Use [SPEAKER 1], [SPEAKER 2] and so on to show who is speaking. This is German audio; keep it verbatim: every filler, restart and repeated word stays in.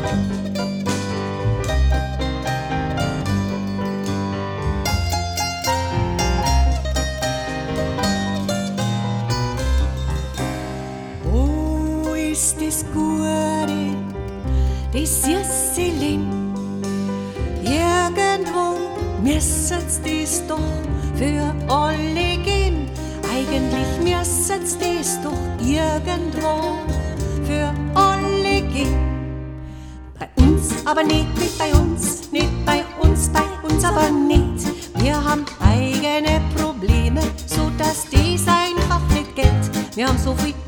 [SPEAKER 1] Wo ist das Gute, das süße Leben? Irgendwo müsset's das doch für alle gehen. Eigentlich müsset's das doch irgendwo für alle gehen. Bei uns aber nicht, nicht bei uns, nicht bei uns, bei uns aber nicht. Wir haben eigene Probleme, so dass das einfach nicht geht. Wir haben so viel